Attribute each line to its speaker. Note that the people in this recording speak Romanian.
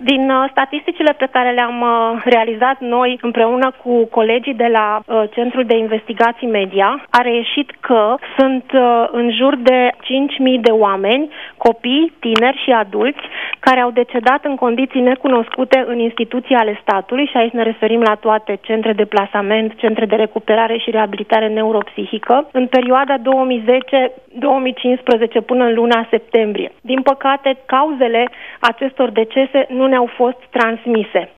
Speaker 1: Din statisticile pe care le-am realizat noi împreună cu colegii de la Centrul de Investigații Media, a reieșit că sunt în jur de 5.000 de oameni, copii, tineri și adulți, care au decedat în condiții necunoscute în instituții ale statului, și aici ne referim la toate centre de plasament, centre de recuperare și reabilitare neuropsihică, în perioada 2010-2015 până în luna septembrie. Din păcate, cauzele acestor decese nu ne-au fost transmise.